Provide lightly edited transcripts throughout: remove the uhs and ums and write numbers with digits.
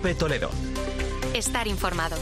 COPE Toledo. Estar informado.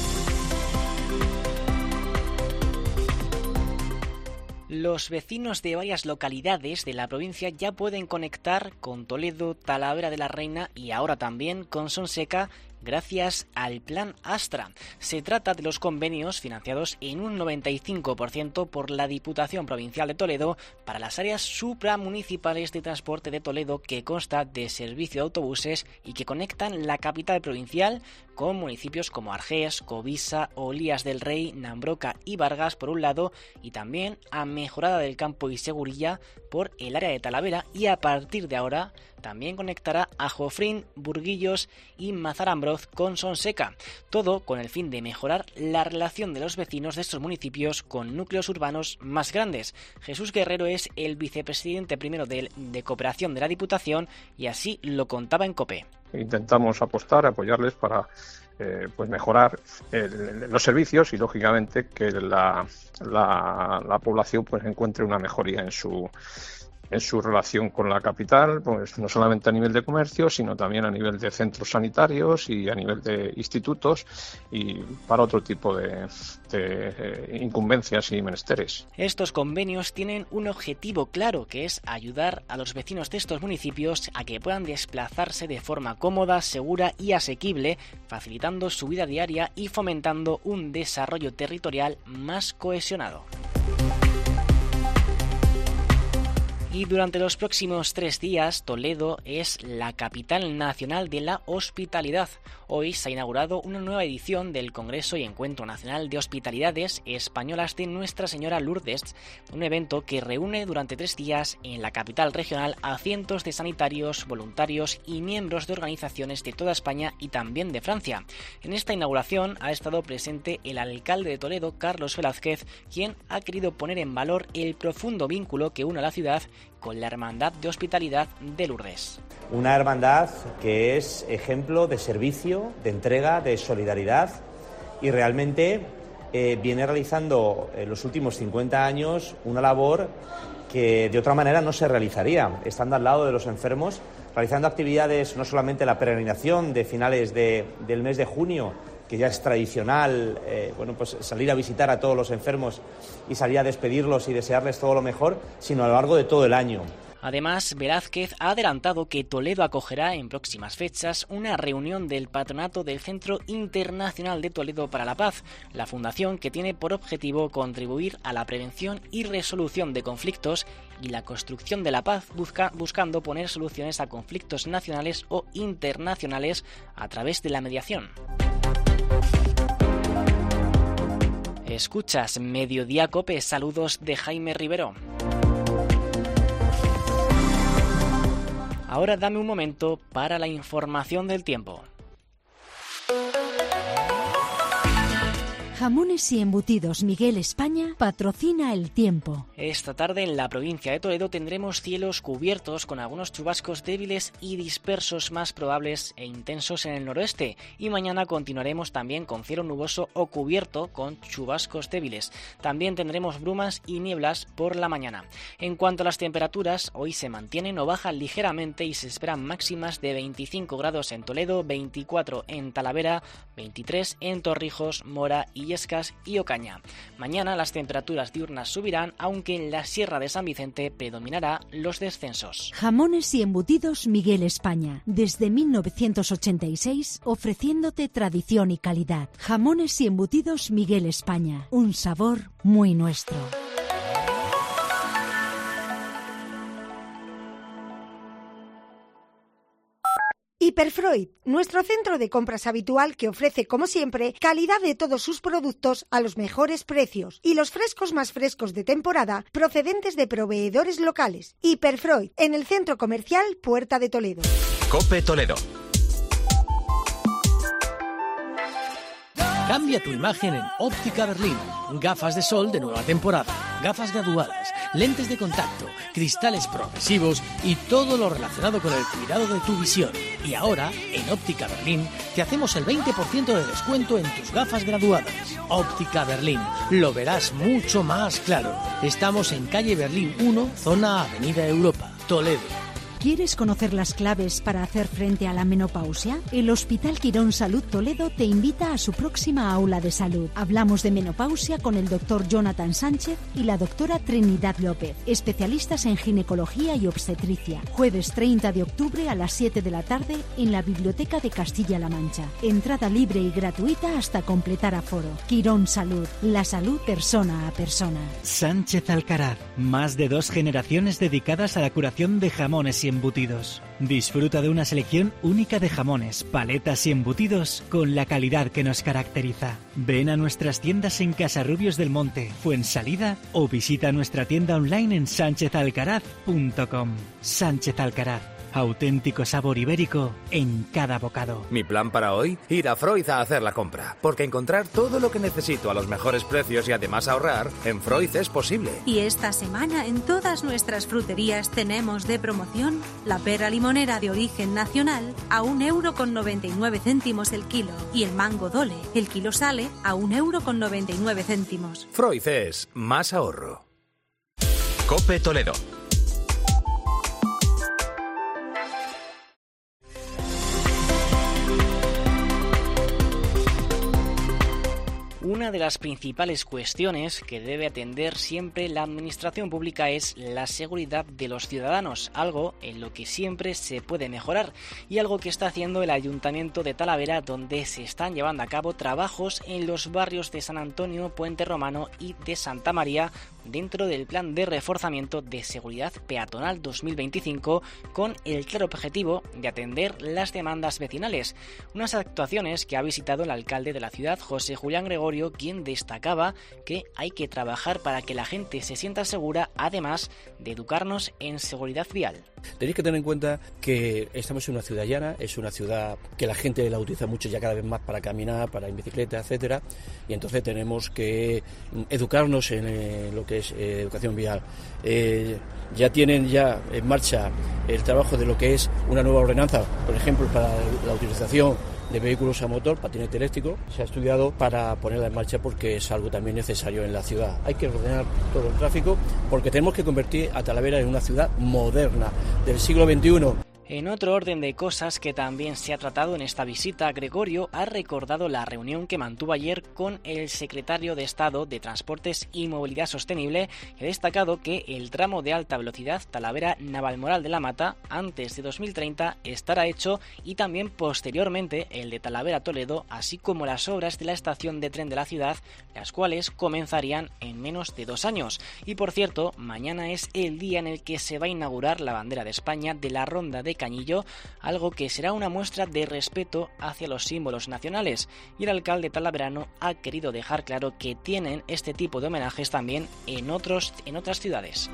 Los vecinos de varias localidades de la provincia ya pueden conectar con Toledo, Talavera de la Reina y ahora también con Sonseca gracias al Plan Astra. Se trata de los convenios financiados en un 95% por la Diputación Provincial de Toledo para las áreas supramunicipales de transporte de Toledo, que consta de servicio de autobuses y que conectan la capital provincial con municipios como Argés, Covisa, Olías del Rey, Nambroca y Vargas por un lado, y también a Mejorada del Campo y Segurilla por el área de Talavera, y a partir de ahora también conectará a Jofrín, Burguillos y Mazarambroz con Sonseca, todo con el fin de mejorar la relación de los vecinos de estos municipios con núcleos urbanos más grandes. Jesús Guerrero es el vicepresidente primero de Cooperación de la Diputación y así lo contaba en COPE. Intentamos apoyarles para mejorar los servicios y lógicamente que la población pues encuentre una mejoría en su relación con la capital, pues no solamente a nivel de comercio, sino también a nivel de centros sanitarios y a nivel de institutos y para otro tipo de incumbencias y menesteres. Estos convenios tienen un objetivo claro, que es ayudar a los vecinos de estos municipios a que puedan desplazarse de forma cómoda, segura y asequible, facilitando su vida diaria y fomentando un desarrollo territorial más cohesionado. Y durante los próximos 3 días, Toledo es la capital nacional de la hospitalidad. Hoy se ha inaugurado una nueva edición del Congreso y Encuentro Nacional de Hospitalidades Españolas de Nuestra Señora Lourdes, un evento que reúne durante 3 días en la capital regional a cientos de sanitarios, voluntarios y miembros de organizaciones de toda España y también de Francia. En esta inauguración ha estado presente el alcalde de Toledo, Carlos Velázquez, quien ha querido poner en valor el profundo vínculo que une a la ciudad con la Hermandad de Hospitalidad de Lourdes. Una hermandad que es ejemplo de servicio, de entrega, de solidaridad y realmente viene realizando en los últimos 50 años una labor que de otra manera no se realizaría, estando al lado de los enfermos, realizando actividades, no solamente la peregrinación de finales del mes de junio, que ya es tradicional, pues salir a visitar a todos los enfermos y salir a despedirlos y desearles todo lo mejor, sino a lo largo de todo el año. Además, Velázquez ha adelantado que Toledo acogerá en próximas fechas una reunión del patronato del Centro Internacional de Toledo para la Paz, la fundación que tiene por objetivo contribuir a la prevención y resolución de conflictos y la construcción de la paz, buscando poner soluciones a conflictos nacionales o internacionales a través de la mediación. Escuchas Mediodía COPE, saludos de Jaime Rivero. Ahora dame un momento para la información del tiempo. Jamones y Embutidos Miguel España patrocina el tiempo. Esta tarde en la provincia de Toledo tendremos cielos cubiertos con algunos chubascos débiles y dispersos más probables e intensos en el noroeste, y mañana continuaremos también con cielo nuboso o cubierto con chubascos débiles. También tendremos brumas y nieblas por la mañana. En cuanto a las temperaturas, hoy se mantienen o bajan ligeramente y se esperan máximas de 25 grados en Toledo, 24 en Talavera, 23 en Torrijos, Mora y Illescas y Ocaña. Mañana las temperaturas diurnas subirán, aunque en la Sierra de San Vicente predominará los descensos. Jamones y Embutidos Miguel España, desde 1986 ofreciéndote tradición y calidad. Jamones y Embutidos Miguel España, un sabor muy nuestro. Hiperfreud, nuestro centro de compras habitual que ofrece, como siempre, calidad de todos sus productos a los mejores precios y los frescos más frescos de temporada procedentes de proveedores locales. Hiperfreud, en el Centro Comercial Puerta de Toledo. COPE Toledo. Cambia tu imagen en Óptica Berlín. Gafas de sol de nueva temporada, gafas graduadas, lentes de contacto, cristales progresivos y todo lo relacionado con el cuidado de tu visión. Y ahora, en Óptica Berlín, te hacemos el 20% de descuento en tus gafas graduadas. Óptica Berlín, lo verás mucho más claro. Estamos en calle Berlín 1, zona Avenida Europa, Toledo. ¿Quieres conocer las claves para hacer frente a la menopausia? El Hospital Quirón Salud Toledo te invita a su próxima aula de salud. Hablamos de menopausia con el doctor Jonathan Sánchez y la doctora Trinidad López, especialistas en ginecología y obstetricia. Jueves 30 de octubre a las 7 de la tarde en la Biblioteca de Castilla-La Mancha. Entrada libre y gratuita hasta completar aforo. Quirón Salud, la salud persona a persona. Sánchez Alcaraz, más de 2 generaciones dedicadas a la curación de jamones y embutidos. Disfruta de una selección única de jamones, paletas y embutidos con la calidad que nos caracteriza. Ven a nuestras tiendas en Casarrubios del Monte, Fuensalida o visita nuestra tienda online en sanchezalcaraz.com. Sánchez Alcaraz, auténtico sabor ibérico en cada bocado. Mi plan para hoy, ir a Freud a hacer la compra, porque encontrar todo lo que necesito a los mejores precios y además ahorrar, en Freud es posible. Y esta semana en todas nuestras fruterías tenemos de promoción la pera limonera de origen nacional a 1,99 € el kilo y el mango dole, el kilo sale a 1,99 €. Freud es más ahorro. COPE Toledo. Una de las principales cuestiones que debe atender siempre la administración pública es la seguridad de los ciudadanos, algo en lo que siempre se puede mejorar y algo que está haciendo el Ayuntamiento de Talavera, donde se están llevando a cabo trabajos en los barrios de San Antonio, Puente Romano y de Santa María dentro del Plan de Reforzamiento de Seguridad Peatonal 2025 con el claro objetivo de atender las demandas vecinales. Unas actuaciones que ha visitado el alcalde de la ciudad, José Julián Gregorio, quien destacaba que hay que trabajar para que la gente se sienta segura, además de educarnos en seguridad vial. Tenéis que tener en cuenta que estamos en una ciudad llana, es una ciudad que la gente la utiliza mucho ya cada vez más para caminar, para ir en bicicleta, etcétera, y entonces tenemos que educarnos en lo que es educación vial. Ya tienen en marcha el trabajo de lo que es una nueva ordenanza, por ejemplo, para la utilización de vehículos a motor, patinete eléctrico. Se ha estudiado para ponerla en marcha porque es algo también necesario en la ciudad. Hay que ordenar todo el tráfico porque tenemos que convertir a Talavera en una ciudad moderna del siglo XXI. En otro orden de cosas que también se ha tratado en esta visita, Gregorio ha recordado la reunión que mantuvo ayer con el secretario de Estado de Transportes y Movilidad Sostenible y ha destacado que el tramo de alta velocidad Talavera-Navalmoral de la Mata antes de 2030 estará hecho y también posteriormente el de Talavera-Toledo, así como las obras de la estación de tren de la ciudad, las cuales comenzarían en menos de 2 años. Y por cierto, mañana es el día en el que se va a inaugurar la bandera de España de la Ronda de Cañillo, algo que será una muestra de respeto hacia los símbolos nacionales, y el alcalde talaverano ha querido dejar claro que tienen este tipo de homenajes también en otras ciudades.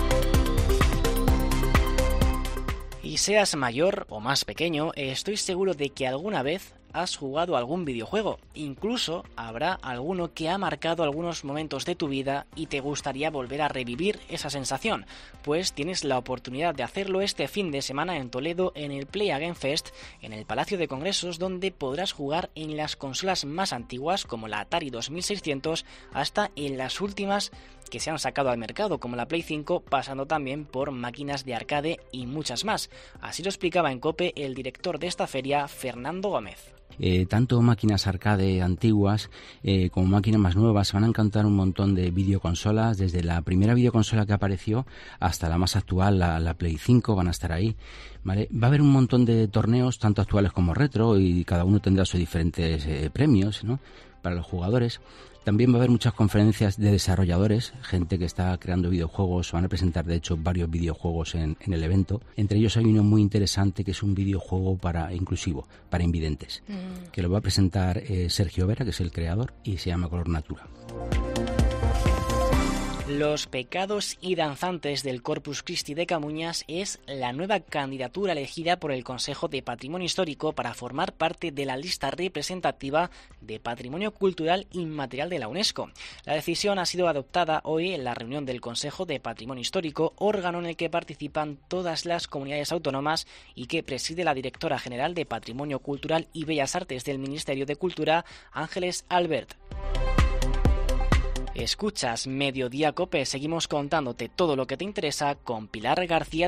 Y seas mayor o más pequeño, estoy seguro de que alguna vez has jugado algún videojuego. Incluso habrá alguno que ha marcado algunos momentos de tu vida y te gustaría volver a revivir esa sensación. Pues tienes la oportunidad de hacerlo este fin de semana en Toledo en el Play Again Fest, en el Palacio de Congresos, donde podrás jugar en las consolas más antiguas como la Atari 2600 hasta en las últimas que se han sacado al mercado como la Play 5, pasando también por máquinas de arcade y muchas más. Así lo explicaba en COPE el director de esta feria, Fernando Gómez. Tanto máquinas arcade antiguas como máquinas más nuevas. Van a encantar un montón de videoconsolas, desde la primera videoconsola que apareció hasta la más actual, la Play 5, van a estar ahí, ¿vale? Va a haber un montón de torneos, tanto actuales como retro, y cada uno tendrá sus diferentes premios, ¿no?, para los jugadores. También va a haber muchas conferencias de desarrolladores, gente que está creando videojuegos. Van a presentar, de hecho, varios videojuegos en el evento. Entre ellos hay uno muy interesante que es un videojuego inclusivo, para invidentes, que lo va a presentar Sergio Vera, que es el creador, y se llama Color Natura. Los pecados y danzantes del Corpus Christi de Camuñas es la nueva candidatura elegida por el Consejo de Patrimonio Histórico para formar parte de la lista representativa de Patrimonio Cultural Inmaterial de la UNESCO. La decisión ha sido adoptada hoy en la reunión del Consejo de Patrimonio Histórico, órgano en el que participan todas las comunidades autónomas y que preside la directora general de Patrimonio Cultural y Bellas Artes del Ministerio de Cultura, Ángeles Albert. Escuchas Mediodía COPE, seguimos contándote todo lo que te interesa con Pilar García.